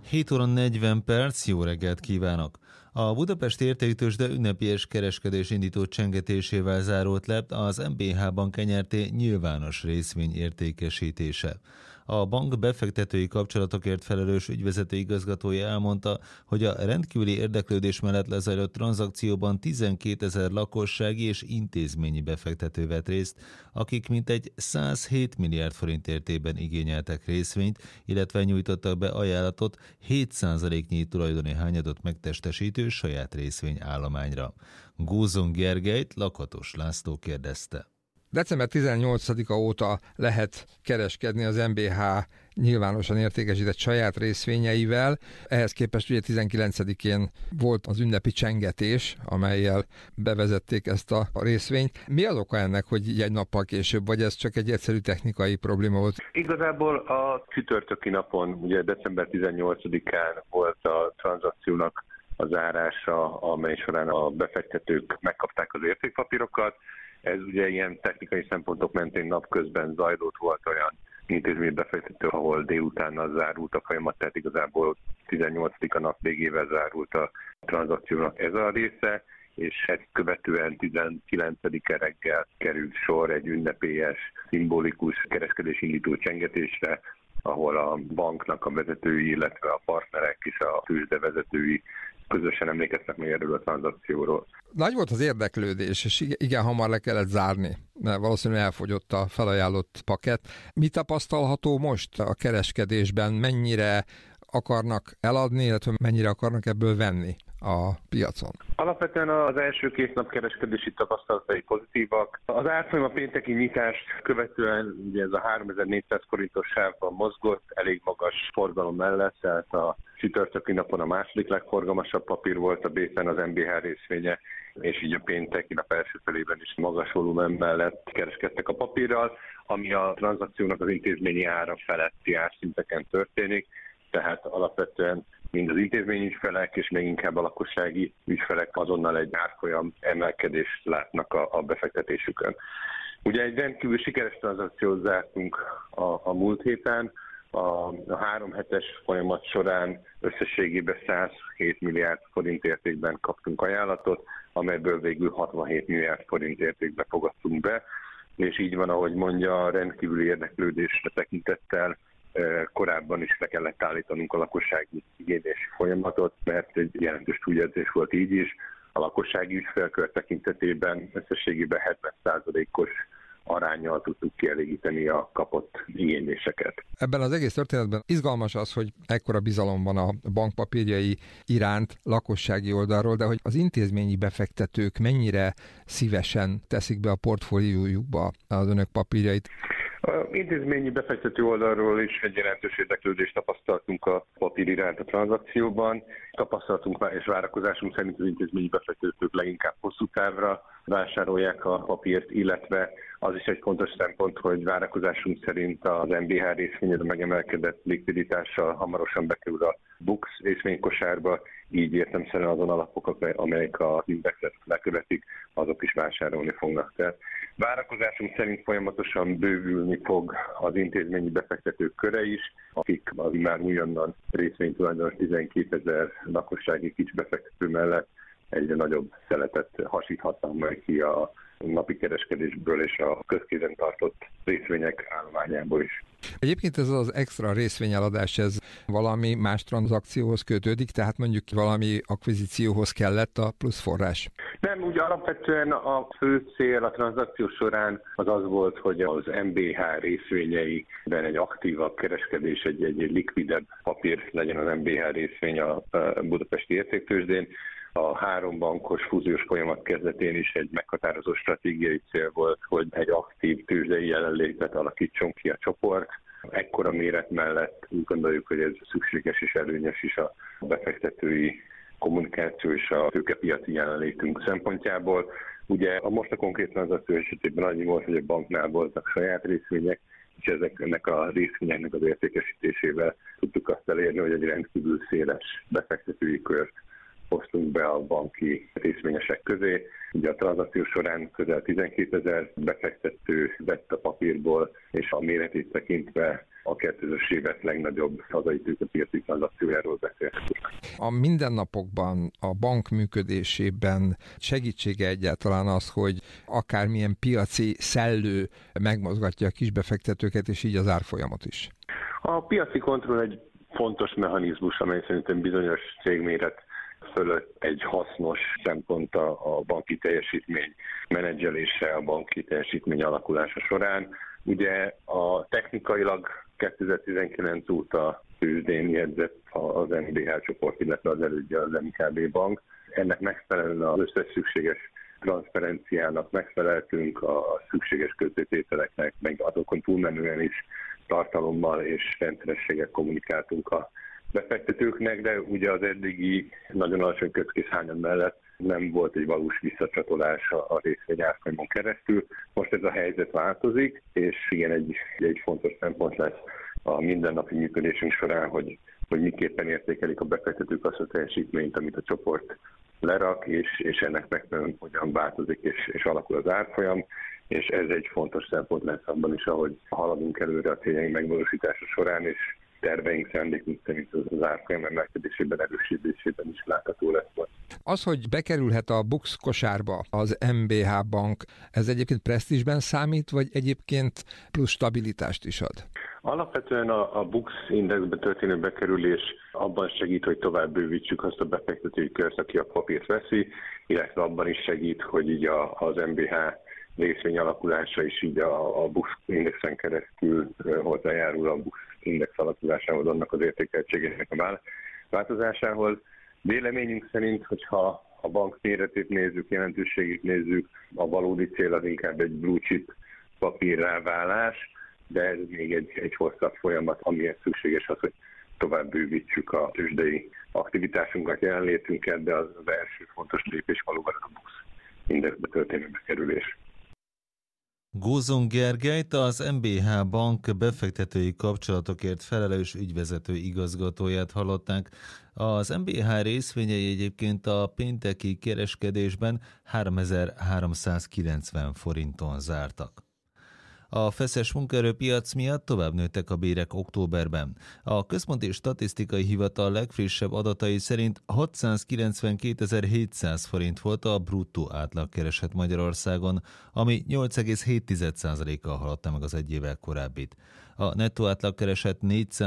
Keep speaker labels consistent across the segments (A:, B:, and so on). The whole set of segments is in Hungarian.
A: 7 óra 40 perc, jó reggelt kívánok! A Budapesti Értéktőzsde ünnepélyes kereskedés indító csengetésével zárult le az MBH Bank NRT nyilvános részvény értékesítése. A bank befektetői kapcsolatokért felelős ügyvezető igazgatója elmondta, hogy a rendkívüli érdeklődés mellett lezajlott tranzakcióban 12 000 lakossági és intézményi befektető vett részt, akik mintegy 107 milliárd forint értékben igényeltek részvényt, illetve nyújtottak be ajánlatot 7%-nyi tulajdoni hányadot megtestesítő saját részvényállományra. Gózon Gergelyt Lakatos László kérdezte.
B: December 18-a óta lehet kereskedni az MBH nyilvánosan értékesített saját részvényeivel. Ehhez képest ugye 19-én volt az ünnepi csengetés, amellyel bevezették ezt a részvényt. Mi az oka ennek, hogy így egy nappal később, vagy ez csak egy egyszerű technikai probléma volt?
C: Igazából a csütörtöki napon, ugye december 18-án volt a tranzakciónak a zárása, amely során a befektetők megkapták az értékpapírokat. Ez ugye ilyen technikai szempontok mentén napközben zajlott, volt olyan intézménybefektető, ahol délutánnal zárult a folyamat, tehát igazából 18. nap végével zárult a tranzakciónak ez a része, és ezt követően 19-e reggel került sor egy ünnepélyes, szimbolikus kereskedésindító csengetésre, ahol a banknak a vezetői, illetve a partnerek és a tőzsde vezetői közösen emlékeztek meg erről a tranzakcióról.
B: Nagy volt az érdeklődés, és igen hamar le kellett zárni, mert valószínűleg elfogyott a felajánlott pakett. Mi tapasztalható most a kereskedésben? Mennyire akarnak eladni, illetve mennyire akarnak ebből venni a piacon?
C: Alapvetően az első 2 nap kereskedési tapasztalatai pozitívak. Az árfolyam a pénteki nyitást követően ugye ez a 3400 forintos sávban mozgott, elég magas forgalom mellett, tehát a csütörtöki napon a második legforgalmasabb papír volt a B-ben az MBH részvénye, és így a pénteki nap első felében is magas volumen mellett kereskedtek a papírral, ami a tranzakciónak az intézményi ára feletti árszinteken történik, tehát alapvetően mind az intézményi ügyfelek, és még inkább a lakossági ügyfelek azonnal egy árfolyam emelkedést látnak a befektetésükön. Ugye egy rendkívül sikeres tranzakciót zártunk a múlt héten, a 3 hetes folyamat során összességében 107 milliárd forint értékben kaptunk ajánlatot, amelyből végül 67 milliárd forint értékben fogadtunk be, és így van, ahogy mondja, a rendkívüli érdeklődésre tekintettel korábban is le kellett állítanunk a lakossági igénylési folyamatot, mert egy jelentős túlérzés volt így is. A lakossági ügyfélkör tekintetében összességében 70%-os aránnyal tudtuk kielégíteni a kapott igényléseket.
B: Ebben az egész történetben izgalmas az, hogy ekkora bizalom van a bankpapírjai iránt lakossági oldalról, de hogy az intézményi befektetők mennyire szívesen teszik be a portfóliójukba az önök papírjait?
C: Az intézményi befektető oldalról is egy jelentős érdeklődést tapasztaltunk a papír iránt a tranzakcióban. Tapasztaltunk és várakozásunk szerint az intézményi befektetők leginkább hosszú távra vásárolják a papírt, illetve az is egy fontos szempont, hogy várakozásunk szerint az MBH részvényre megemelkedett likviditással hamarosan bekerül a BUX részvénykosárba, így értelemszerűen azon alapok, amelyek az indexet lekövetik, azok is vásárolni fognak. Tehát várakozásunk szerint folyamatosan bővülni fog az intézményi befektetők köre is, akik az már újonnan részvénytulajdonos 12 000 lakossági kicsbefektető mellett egyre nagyobb szeletet hasíthatnak majd ki a napi kereskedésből és a közkézen tartott részvények állományából is.
B: Egyébként ez az extra részvényeladás, ez valami más tranzakcióhoz kötődik, tehát mondjuk valami akvizícióhoz kellett a plusz forrás?
C: Nem, úgy alapvetően a fő cél a tranzakció során az volt, hogy az MBH részvényeiben egy aktívabb kereskedés, egy likvidebb papír legyen az MBH részvény a Budapesti Értéktőzsdén. A 3 bankos fúziós folyamat kezdetén is egy meghatározó stratégiai cél volt, hogy egy aktív tőzsdei jelenlétet alakítson ki a csoport. Ekkora méret mellett úgy gondoljuk, hogy ez szükséges és előnyös is a befektetői kommunikáció és a tőkepiaci jelenlétünk szempontjából. Ugye a konkrét tranzakció esetében annyi volt, hogy a banknál voltak saját részvények, és ennek a részvényeknek az értékesítésével tudtuk azt elérni, hogy egy rendkívül széles befektetői kört hoztunk be a banki részvényesek közé. Ugye a tranzakció során közel 12 000 befektető vett a papírból, és a méretét tekintve a 2000-es évek legnagyobb hazai tőkepiaci tranzakciója erről beszélhetünk.
B: A mindennapokban, a bank működésében segítsége egyáltalán az, hogy akármilyen piaci szellő megmozgatja a kisbefektetőket, és így az árfolyamot is?
C: A piaci kontroll egy fontos mechanizmus, amely szerintem bizonyos cégméret fölött egy hasznos szempont a banki teljesítmény menedzselése, a banki teljesítmény alakulása során. Ugye a technikailag 2019 óta tőzsdén jegyzett az MBH csoport, illetve az elődje az MKB bank. Ennek megfelelően az összes szükséges transzparenciának megfeleltünk, a szükséges közzétételeknek, meg azokon túlmenően is tartalommal és rendszerességgel kommunikáltunk a befektetőknek, de ugye az eddigi nagyon alacsony kötkészhányad mellett nem volt egy valós visszacsatolás a részvény árfolyamon keresztül. Most ez a helyzet változik, és igen, egy fontos szempont lesz a mindennapi működésünk során, hogy miképpen értékelik a befektetők azt a teljesítményt, amit a csoport lerak, és ennek megfelelően hogyan változik és alakul az árfolyam, és ez egy fontos szempont lesz abban is, ahogy haladunk előre a céljaink megvalósítása során, és terveink, szándékunk szerint az árfolyam emelkedésében, erősítésében is látható lesz majd.
B: Az, hogy bekerülhet a BUX kosárba az MBH bank, ez egyébként presztízsben számít, vagy egyébként plusz stabilitást is ad?
C: Alapvetően a BUX indexbe történő bekerülés abban segít, hogy tovább bővítsük azt a befektetői kört, aki a papírt veszi, illetve abban is segít, hogy így az MBH részvény alakulása is így a BUX indexen keresztül hozzájárul a BUX index alakulásához, annak az értékeltségének a változásához. Véleményünk szerint, hogyha a bank méretét nézzük, jelentőségét nézzük, a valódi cél az inkább egy blue chip papírrá válás, de ez még egy hosszabb folyamat, amihez szükséges az, hogy tovább bővítsük a tőzsdei aktivitásunkat, jelenlétünket, de az első fontos lépés valóban a BUX indexbe történő bekerülés.
A: Gózon Gergelyt, az MBH bank befektetői kapcsolatokért felelős ügyvezető igazgatóját hallották. Az MBH részvényei egyébként a pénteki kereskedésben 3390 forinton zártak. A feszes munkaerőpiac miatt tovább nőttek a bérek októberben. A Központi Statisztikai Hivatal legfrissebb adatai szerint 692.700 forint volt a bruttó átlagkereset Magyarországon, ami 8,7%-kal haladta meg az egy évvel korábbit. A nettó átlagkereset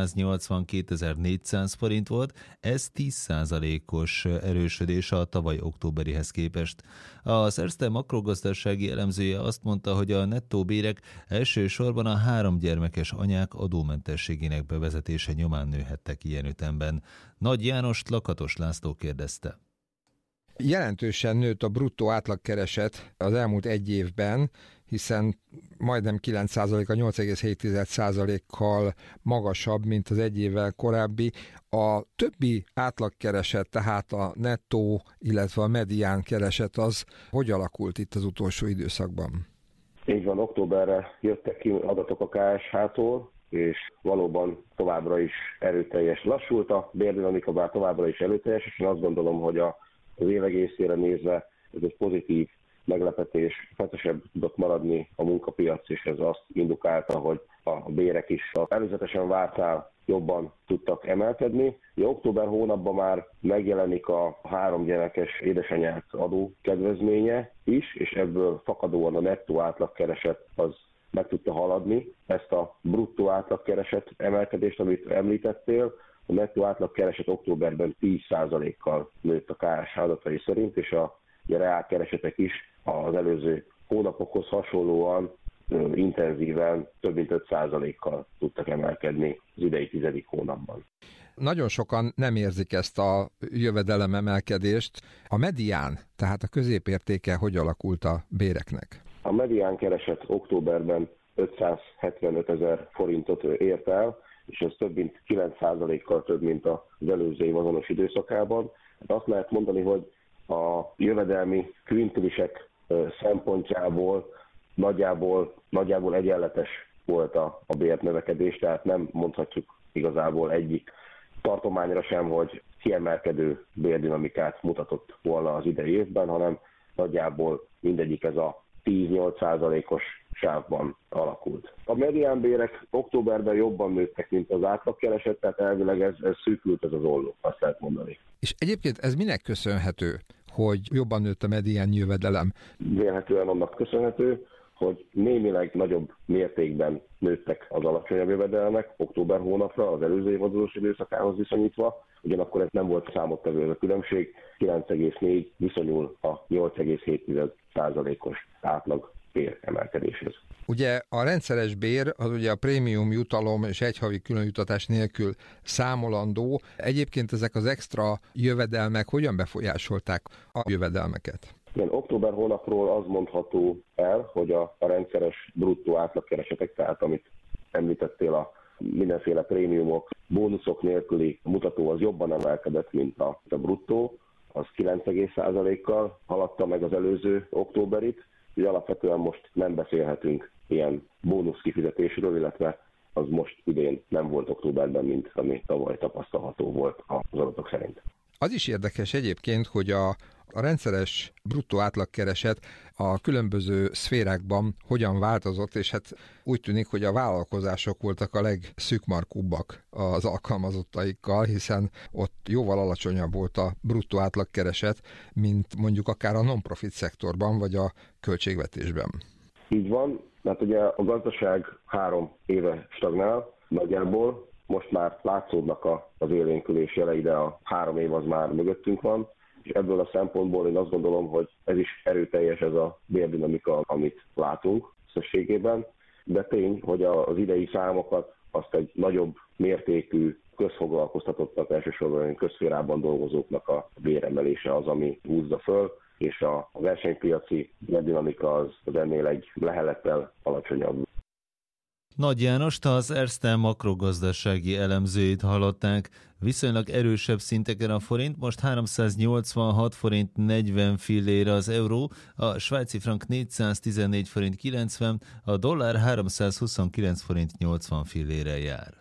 A: 482.400 forint volt, ez 10%-os erősödés a tavaly októberihez képest. Az Erste makrogazdasági elemzője azt mondta, hogy a nettó bérek elsősorban a 3 gyermekes anyák adómentességének bevezetése nyomán nőhettek ilyen ütemben. Nagy Jánost Lakatos László kérdezte.
B: Jelentősen nőtt a bruttó átlagkereset az elmúlt egy évben, hiszen majdnem 9%, a 8,7%-kal magasabb, mint az egy évvel korábbi. A többi átlagkereset, tehát a nettó, illetve a medián kereset, az hogy alakult itt az utolsó időszakban?
D: Így van, októberre jöttek ki adatok a KSH-tól, és valóban továbbra is erőteljes. Lassult a bérdinamika, bár továbbra is erőteljes, és én azt gondolom, hogy az év egészére nézve ez egy pozitív meglepetés, feszesebb tudott maradni a munkapiac, és ez azt indukálta, hogy a bérek is az előzetesen vártnál jobban tudtak emelkedni. Október hónapban már megjelenik a 3 gyerekes édesanyák adókedvezménye is, és ebből fakadóan a nettó átlagkereset az meg tudta haladni ezt a bruttó átlagkereset emelkedést, amit említettél. A nettó átlagkereset októberben 10%-kal nőtt a KSH adatai szerint, és a reálkeresetek is az előző hónapokhoz hasonlóan intenzíven több mint 5%-kal tudtak emelkedni az idei 10. hónapban.
B: Nagyon sokan nem érzik ezt a jövedelememelkedést. A medián, tehát a középértéke hogy alakult a béreknek?
D: A medián kereset októberben 575 000 forintot ért el, és ez több mint 9%-kal több, mint az előző év azonos időszakában. Azt lehet mondani, hogy a jövedelmi kvintilisek szempontjából nagyjából egyenletes volt a bérnövekedés, tehát nem mondhatjuk igazából egyik tartományra sem, hogy kiemelkedő bérdinamikát mutatott volna az idei évben, hanem nagyjából mindegyik ez a 10-8%-os sávban alakult. A mediánbérek októberben jobban nőttek, mint az átlagkereset, tehát elvileg ez szűkült ez az olló, azt lehet mondani.
B: És egyébként ez minek köszönhető, hogy jobban nőtt a medián jövedelem?
D: Vélhetően annak köszönhető, hogy némileg nagyobb mértékben nőttek az alacsonyabb jövedelmek október hónapra, az előző évadozós időszakához viszonyítva, ugyanakkor ez nem volt számottevő ez a különbség, 9,4 viszonyul a 8,7%-os átlag bér emelkedéshez.
B: Ugye a rendszeres bér, az ugye a prémium jutalom és egyhavi különjutatás nélkül számolandó. Egyébként ezek az extra jövedelmek hogyan befolyásolták a jövedelmeket?
D: Igen, október hónapról az mondható el, hogy a rendszeres bruttó átlagkeresetek, tehát amit említettél, a mindenféle prémiumok, bónuszok nélküli mutató az jobban emelkedett, mint a bruttó, az 9%-kal haladta meg az előző októberit, így alapvetően most nem beszélhetünk ilyen bónusz kifizetésről, illetve az most idén nem volt októberben, mint ami tavaly tapasztalható volt az adatok szerint.
B: Az is érdekes egyébként, hogy a rendszeres bruttó átlagkereset a különböző szférákban hogyan változott, és hát úgy tűnik, hogy a vállalkozások voltak a legszűkmarkúbbak az alkalmazottaikkal, hiszen ott jóval alacsonyabb volt a bruttó átlagkereset, mint mondjuk akár a non-profit szektorban, vagy a költségvetésben.
D: Így van, mert ugye a gazdaság 3 éve stagnál nagyjából, most már látszódnak az élénkülés jelei, de a 3 év az már mögöttünk van, és ebből a szempontból én azt gondolom, hogy ez is erőteljes ez a bérdinamika, amit látunk összességében, de tény, hogy az idei számokat azt egy nagyobb mértékű közfoglalkoztatottak, elsősorban közszférában dolgozóknak a béremelése az, ami húzza föl, és a versenypiaci bérdinamika az ennél egy lehelettel alacsonyabb.
A: Nagy Jánost, az Erste makrogazdasági elemzőit hallották. Viszonylag erősebb szinteken a forint, most 386 forint 40 fillére az euró, a svájci frank 414 forint 90, a dollár 329 forint 80 fillére jár.